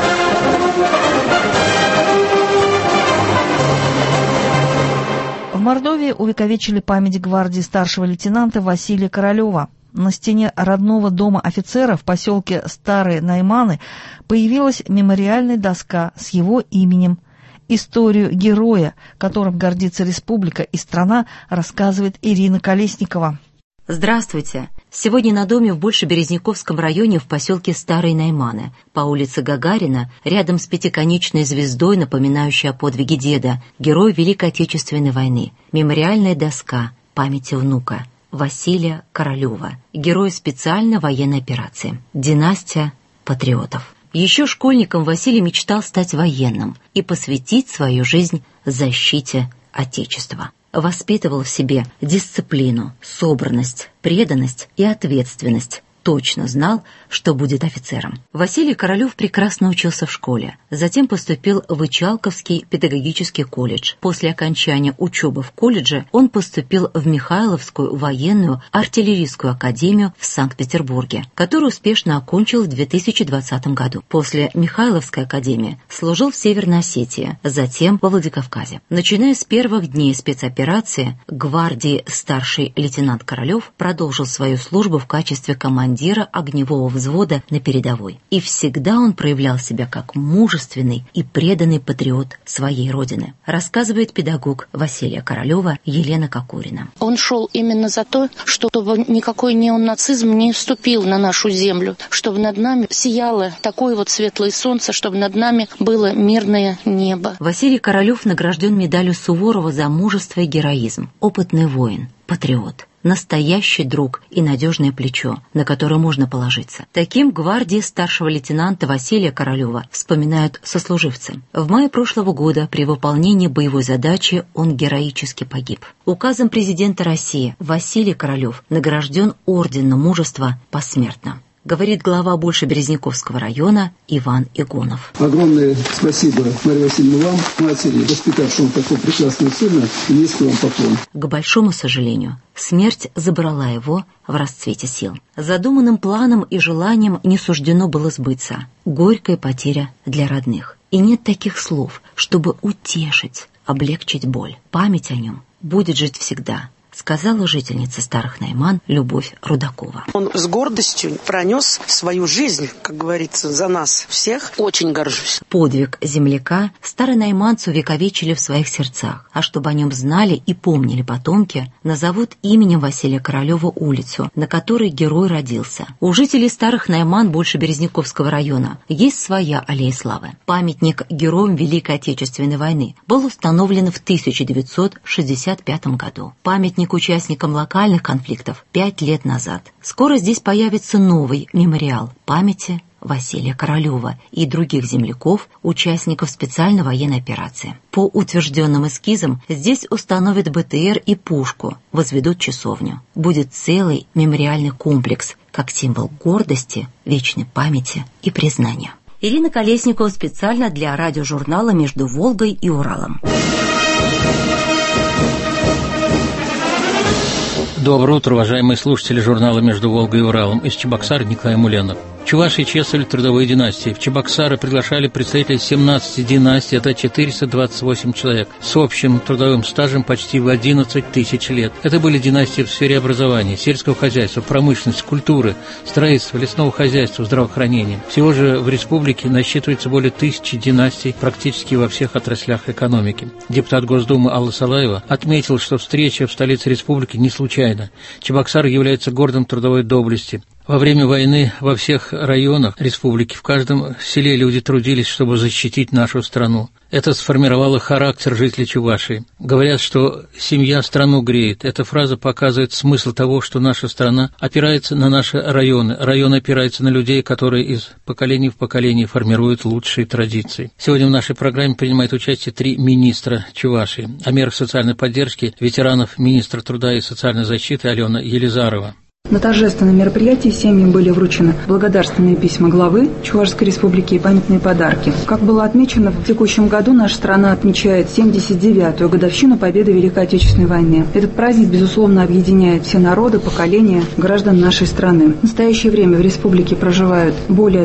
В Мордовии увековечили память гвардии старшего лейтенанта Василия Королева. На стене родного дома офицера в поселке Старые Найманы появилась мемориальная доска с его именем. Историю героя, которым гордится республика и страна, рассказывает Ирина Колесникова. Здравствуйте! Сегодня на доме в Большеберезняковском районе в поселке Старые Найманы, по улице Гагарина, рядом с пятиконечной звездой, напоминающей о подвиге деда, герой Великой Отечественной войны, мемориальная доска памяти внука Василия Королева, героя специальной военной операции, династия патриотов. Еще школьником Василий мечтал стать военным и посвятить свою жизнь защите Отечества. Воспитывал в себе дисциплину, собранность, преданность и ответственность. Точно знал, что будет офицером. Василий Королев прекрасно учился в школе. Затем поступил в Ичалковский педагогический колледж. После окончания учебы в колледже он поступил в Михайловскую военную артиллерийскую академию в Санкт-Петербурге, которую успешно окончил в 2020 году. После Михайловской академии служил в Северной Осетии, затем во Владикавказе. Начиная с первых дней спецоперации, гвардии старший лейтенант Королев продолжил свою службу в качестве командира огневого взвода на передовой. И всегда он проявлял себя как мужественный и преданный патриот своей родины, рассказывает педагог Василия Королева Елена Кокорина. Он шел именно за то, чтобы никакой неонацизм не вступил на нашу землю, чтобы над нами сияло такое вот светлое солнце, чтобы над нами было мирное небо. Василий Королев награжден медалью Суворова за мужество и героизм. Опытный воин, патриот. Настоящий друг и надежное плечо, на которое можно положиться. Таким гвардии старшего лейтенанта Василия Королева вспоминают сослуживцы. В мае прошлого года при выполнении боевой задачи он героически погиб. Указом президента России Василий Королев награжден орденом мужества посмертно, говорит глава Большеберезняковского района Иван Игонов. Огромное спасибо, Марья Васильевна, вам, матери, воспитавшему такого прекрасного сына, и низкий вам поклон. К большому сожалению, смерть забрала его в расцвете сил. Задуманным планом и желанием не суждено было сбыться. Горькая потеря для родных. И нет таких слов, чтобы утешить, облегчить боль. Память о нем будет жить всегда, сказала жительница Старых Найман Любовь Рудакова. Он с гордостью пронес свою жизнь, как говорится, за нас всех. Очень горжусь. Подвиг земляка старонайманцы увековечили в своих сердцах, а чтобы о нем знали и помнили потомки, назовут именем Василия Королева улицу, на которой герой родился. У жителей Старых Найман Большеберезняковского района есть своя аллея славы. Памятник героям Великой Отечественной войны был установлен в 1965 году. Памятник участникам локальных конфликтов 5 лет назад. Скоро здесь появится новый мемориал памяти Василия Королева и других земляков, участников специальной военной операции. По утвержденным эскизам здесь установят БТР и пушку, возведут часовню. Будет целый мемориальный комплекс, как символ гордости, вечной памяти и признания. Ирина Колесникова специально для радиожурнала «Между Волгой и Уралом». Доброе утро, уважаемые слушатели журнала «Между Волгой и Уралом». Из Чебоксар Николай Муленов. Чуваши чествовали трудовые династии. В Чебоксары приглашали представителей 17 династий, это 428 человек, с общим трудовым стажем почти в 11 тысяч лет. Это были династии в сфере образования, сельского хозяйства, промышленности, культуры, строительства, лесного хозяйства, здравоохранения. Всего же в республике насчитывается более 1000 династий практически во всех отраслях экономики. Депутат Госдумы Алла Салаева отметил, что встреча в столице республики не случайна. Чебоксары являются городом трудовой доблести. Во время войны во всех районах республики, в каждом селе люди трудились, чтобы защитить нашу страну. Это сформировало характер жителей Чувашии. Говорят, что семья страну греет. Эта фраза показывает смысл того, что наша страна опирается на наши районы. Район опирается на людей, которые из поколения в поколение формируют лучшие традиции. Сегодня в нашей программе принимают участие 3 министра Чувашии. О мерах социальной поддержки ветеранов министр труда и социальной защиты Алена Елизарова. На торжественном мероприятии семьям были вручены благодарственные письма главы Чувашской республики и памятные подарки. Как было отмечено, в текущем году наша страна отмечает 79-ю годовщину победы в Великой Отечественной войне. Этот праздник, безусловно, объединяет все народы, поколения граждан нашей страны. В настоящее время в республике проживают более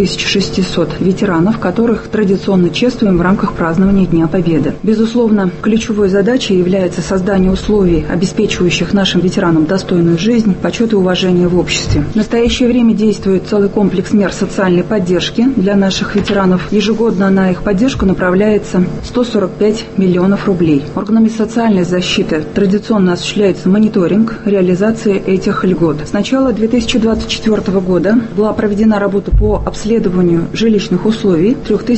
3600 ветеранов, которых традиционно чествуем в рамках празднования Дня Победы. Безусловно, ключевой задачей является создание условий, обеспечивающих нашим ветеранам достойную жизнь, почет и уважение в обществе. В настоящее время действует целый комплекс мер социальной поддержки для наших ветеранов. Ежегодно на их поддержку направляется 145 миллионов рублей. Органами социальной защиты традиционно осуществляется мониторинг реализации этих льгот. С начала 2024 года была проведена работа по обследованию жилищных условий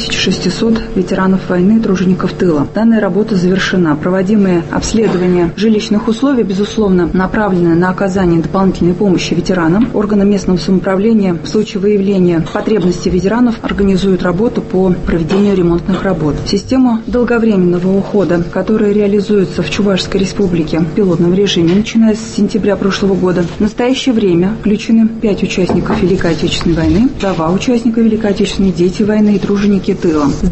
3600 ветеранов войны и тружеников тыла. Данная работа завершена. Проводимые обследования жилищных условий, безусловно, направлены на оказание дополнительной помощи ветеранам. Органы местного самоуправления в случае выявления потребностей ветеранов организуют работу по проведению ремонтных работ. В систему долговременного ухода, которая реализуется в Чувашской республике в пилотном режиме, начиная с сентября прошлого года, в настоящее время включены 5 участников Великой Отечественной войны, 2 участника Великой Отечественной, дети войны и труженики тыла. С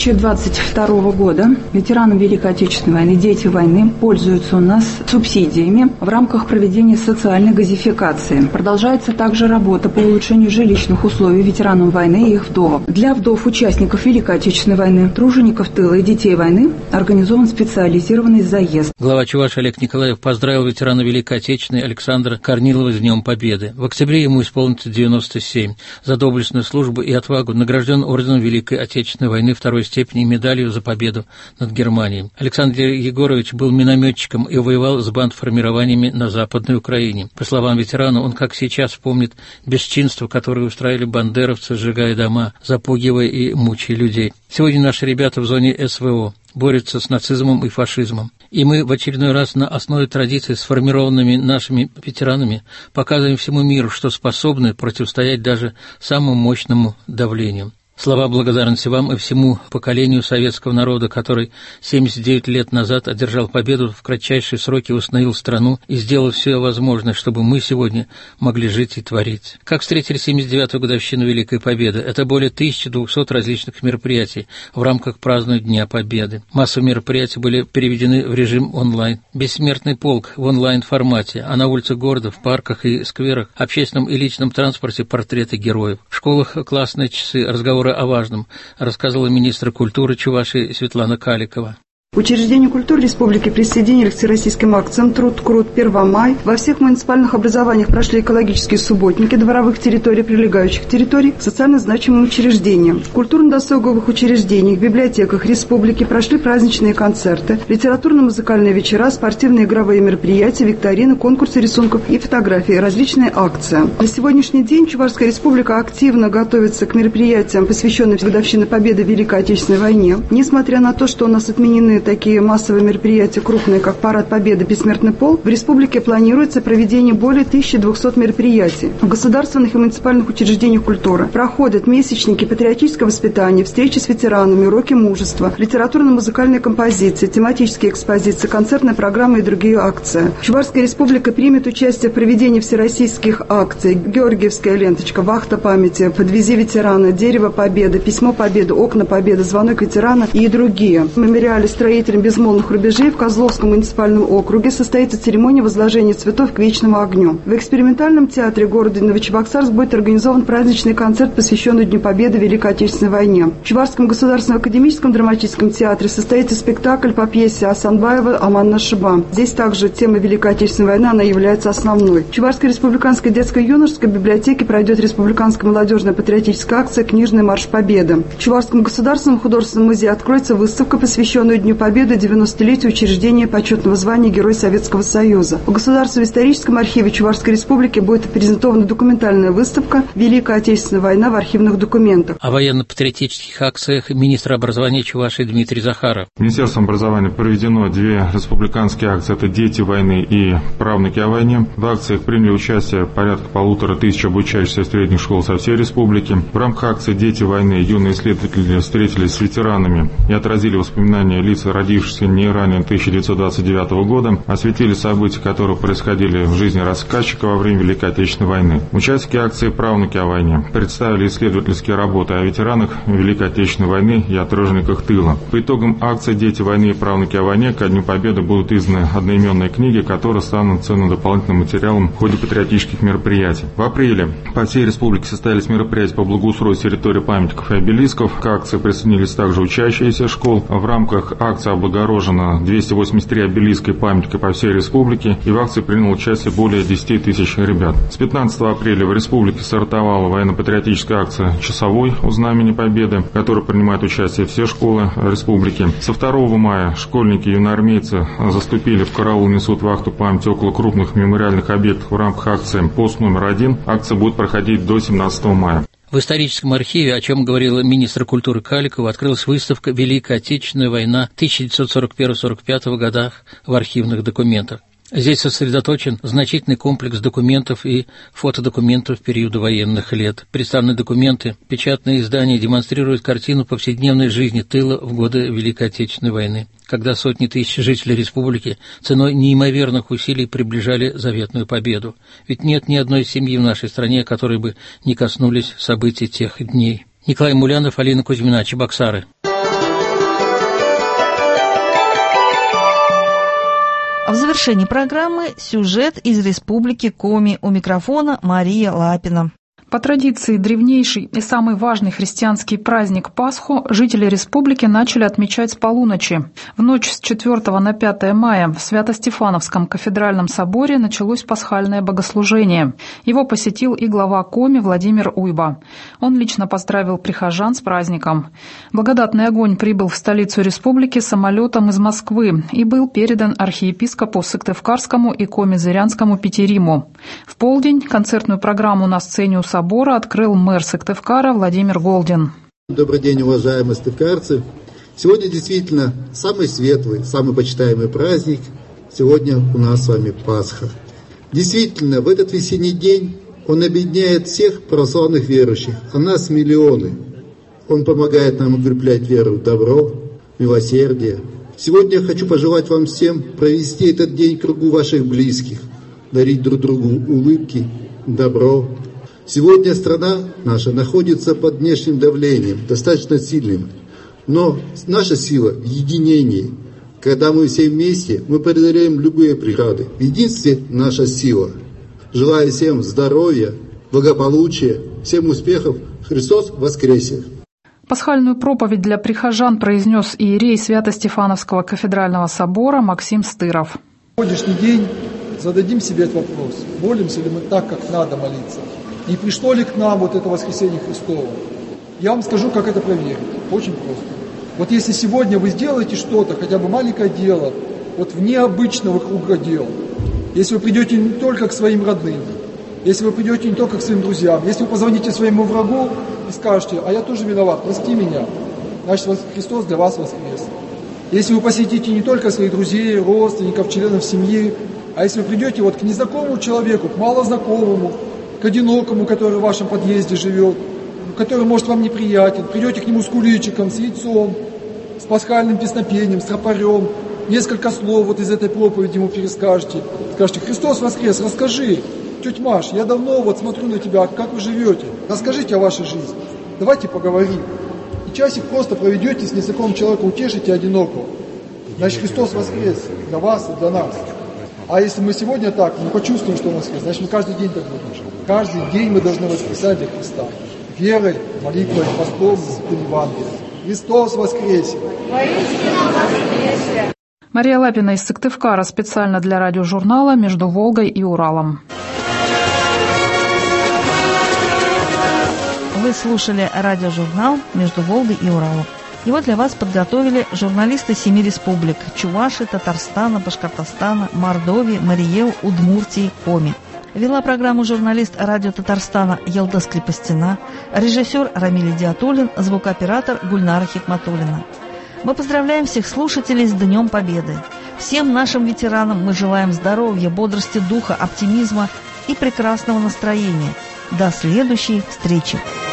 2022 года ветеранам Великой Отечественной войны, дети войны пользуются у нас субсидиями в рамках проведения социальной газификации. Продолжается также работа по улучшению жилищных условий ветеранам войны и их вдовам. Для вдов участников Великой Отечественной войны, тружеников тыла и детей войны организован специализированный заезд. Глава Чувашии Олег Николаев поздравил ветерана Великой Отечественной Александра Корнилова с Днем Победы. В октябре ему исполнится 97. За доблестную службу и отвагу награжден орденом Великой Отечественной войны 2-й степени и медалью за победу над Германией. Александр Егорович был минометчиком и воевал с бандформированиями на Западной Украине. По словам ветерана, он как сейчас помнит бесчинства, которые устраивали бандеровцы, сжигая дома, запугивая и мучая людей. Сегодня наши ребята в зоне СВО борются с нацизмом и фашизмом. И мы в очередной раз на основе традиций, сформированными нашими ветеранами, показываем всему миру, что способны противостоять даже самому мощному давлению. Слова благодарности вам и всему поколению советского народа, который 79 лет назад одержал победу, в кратчайшие сроки установил страну и сделал все возможное, чтобы мы сегодня могли жить и творить. Как встретили 79-ю годовщину Великой Победы? Это более 1200 различных мероприятий в рамках празднования Дня Победы. Массовые мероприятия были переведены в режим онлайн. Бессмертный полк в онлайн-формате, а на улицах города, в парках и скверах, общественном и личном транспорте портреты героев. В школах классные часы, разговоры о важном, рассказывала министр культуры Чувашии Светлана Каликова. Учреждения культуры республики присоединились к всероссийским акциям «Труд, Крут, 1 май». Во всех муниципальных образованиях прошли экологические субботники дворовых территорий, прилегающих территорий к социально значимым учреждениям. В культурно-досуговых учреждениях, библиотеках республики прошли праздничные концерты, литературно-музыкальные вечера, спортивные игровые мероприятия, викторины, конкурсы рисунков и фотографий, различные акции. На сегодняшний день Чувашская республика активно готовится к мероприятиям, посвященным годовщине победы в Великой Отечественной войне. Несмотря на то, что у нас отменены такие массовые мероприятия, крупные, как Парад Победы, Бессмертный полк, в республике планируется проведение более 1200 мероприятий. В государственных и муниципальных учреждениях культуры проходят месячники патриотического воспитания, встречи с ветеранами, уроки мужества, литературно-музыкальные композиции, тематические экспозиции, концертные программы и другие акции. Чувашская республика примет участие в проведении всероссийских акций: Георгиевская ленточка, Вахта памяти, Подвези ветерана, Дерево Победы, Письмо Победы, Окна Победы, Звонок ветерана и другие. В мемориале строителям безмолвных рубежей в Козловском муниципальном округе состоится церемония возложения цветов к вечному огню. В экспериментальном театре города Новочебоксарск будет организован праздничный концерт, посвященный Дню Победы в Великой Отечественной войне. В Чувашском государственном академическом драматическом театре состоится спектакль по пьесе Асанбаева «Аман Нашиба». Здесь также тема Великой Отечественной войны, она является основной. В Чувашской республиканской детско-юношеской библиотеке пройдет республиканская молодежная патриотическая акция «Книжный марш Победы». В Чувашском государственном художественном музее откроется выставка, посвященная Дню Победы, 90-летию учреждения почетного звания Герой Советского Союза. В Государственном историческом архиве Чувашской республики будет презентована документальная выставка «Великая Отечественная война в архивных документах». О военно-патриотических акциях министр образования Чувашии Дмитрий Захаров. Министерством образования проведено 2 республиканские акции. Это «Дети войны» и «Правнуки о войне». В акциях приняли участие порядка 1500 обучающихся из средних школ со всей республики. В рамках акции «Дети войны» юные исследователи встретились с ветеранами и отразили воспоминания лиц нации, родившиеся не ранее 1929 года, осветили события, которые происходили в жизни рассказчика во время Великой Отечественной войны. Участники акции «Правнуки о войне» представили исследовательские работы о ветеранах Великой Отечественной войны и о тружениках тыла. По итогам акции «Дети войны и правнуки о войне» ко Дню Победы будут изданы одноименные книги, которые станут ценным дополнительным материалом в ходе патриотических мероприятий. В апреле по всей республике состоялись мероприятия по благоустройству территории памятников и обелисков. К акции присоединились также учащиеся школ. В рамках акции облагорожено 283 обелиска и памятника по всей республике, и в акции приняло участие более 10 тысяч ребят. С 15 апреля в республике стартовала военно-патриотическая акция «Часовой у Знамени Победы», в которой принимают участие все школы республики. Со 2 мая школьники и юноармейцы заступили в караул, несут вахту памяти около крупных мемориальных объектов в рамках акции «Пост номер 1». Акция будет проходить до 17 мая. В историческом архиве, о чем говорила министр культуры Каликова, открылась выставка «Великая Отечественная война» 1941-1945 годах в архивных документах. Здесь сосредоточен значительный комплекс документов и фотодокументов периода военных лет. Представленные документы, печатные издания демонстрируют картину повседневной жизни тыла в годы Великой Отечественной войны, когда сотни тысяч жителей республики ценой неимоверных усилий приближали заветную победу. Ведь нет ни одной семьи в нашей стране, которой бы не коснулись событий тех дней. Николай Мулянов, Алина Кузьмина, Чебоксары. В завершении программы сюжет из республики Коми. У микрофона Мария Лапина. По традиции, древнейший и самый важный христианский праздник Пасху жители республики начали отмечать с полуночи. В ночь с 4 на 5 мая в Свято-Стефановском кафедральном соборе началось пасхальное богослужение. Его посетил и глава Коми Владимир Уйба. Он лично поздравил прихожан с праздником. Благодатный огонь прибыл в столицу республики самолетом из Москвы и был передан архиепископу Сыктывкарскому и Коми-Зырянскому Петериму. В полдень концертную программу на сцене у собора открыл мэр Сыктывкара Владимир Голдин. Добрый день, уважаемые сыктывкарцы. Сегодня действительно самый светлый, самый почитаемый праздник. Сегодня у нас с вами Пасха. Действительно, в этот весенний день он объединяет всех православных верующих, а нас миллионы. Он помогает нам укреплять веру в добро, милосердие. Сегодня я хочу пожелать вам всем провести этот день в кругу ваших близких, дарить друг другу улыбки, добро. Сегодня страна наша находится под внешним давлением, достаточно сильным. Но наша сила в единении. Когда мы все вместе, мы преодолеем любые преграды. В единстве наша сила. Желаю всем здоровья, благополучия, всем успехов. Христос воскресе! Пасхальную проповедь для прихожан произнес иерей Свято-Стефановского кафедрального собора Максим Стыров. В сегодняшний день зададим себе этот вопрос. Молимся ли мы так, как надо молиться? Не пришло ли к нам вот это воскресение Христово? Я вам скажу, как это проверить. Очень просто. Вот если сегодня вы сделаете что-то, хотя бы маленькое дело, вот вне обычного круга дел, если вы придете не только к своим родным, если вы придете не только к своим друзьям, если вы позвоните своему врагу и скажете: а я тоже виноват, прости меня, значит Христос для вас воскрес. Если вы посетите не только своих друзей, родственников, членов семьи, а если вы придете вот к незнакомому человеку, к малознакомому, к одинокому, который в вашем подъезде живет, который может вам неприятен, придете к нему с куличиком, с яйцом, с пасхальным песнопением, с тропарем, несколько слов вот из этой проповеди ему перескажете, скажете: Христос воскрес, расскажи, тетя Маш, я давно вот смотрю на тебя, как вы живете, расскажите о вашей жизни, давайте поговорим. И часик просто проведете с незнакомым человеком, утешите одинокого. Значит, Христос воскрес для вас и для нас. А если мы сегодня так, мы почувствуем, что Он воскрес, значит, мы каждый день так будем. Каждый день мы должны воскресать для Христа. Верой, молитвой, постом, Евангелием. Христос воскресе! Воистину воскресе! Мария Лапина из Сыктывкара специально для радиожурнала «Между Волгой и Уралом». Вы слушали радиожурнал «Между Волгой и Уралом». Его для вас подготовили журналисты 7 республик – Чувашии, Татарстана, Башкортостана, Мордовии, Мариэл, Удмуртии, Коми. Вела программу журналист радио Татарстана Елдос Крепостина, режиссер Рамиль Диатуллин, звукооператор Гульнара Хикматуллина. Мы поздравляем всех слушателей с Днем Победы. Всем нашим ветеранам мы желаем здоровья, бодрости духа, оптимизма и прекрасного настроения. До следующей встречи!